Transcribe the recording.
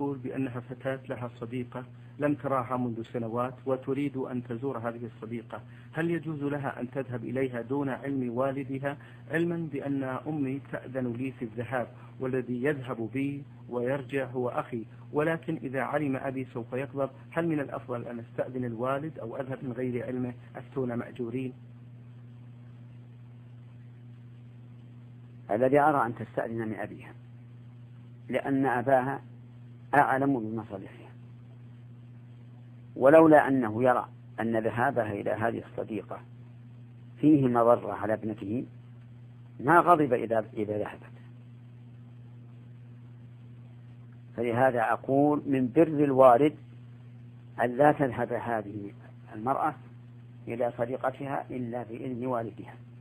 تقول بأنها فتاة لها صديقة لم تراها منذ سنوات وتريد أن تزور هذه الصديقة، هل يجوز لها أن تذهب إليها دون علم والدها، علما بأن أمي تأذن لي في الذهاب والذي يذهب بي ويرجع هو أخي، ولكن إذا علم أبي سوف يغضب، هل من الأفضل أن أستأذن الوالد أو أذهب من غير علمه؟ أفتون مأجورين. الذي أرى أن تستأذن من أبيها، لأن أباها أعلم بمصالحها، ولولا أنه يرى أن ذهابها إلى هذه الصديقة فيه مضرة على ابنته ما غضب إذا ذهبت. فلهذا أقول من بر الوالد أن لا تذهب هذه المرأة إلى صديقتها إلا بإذن والدها.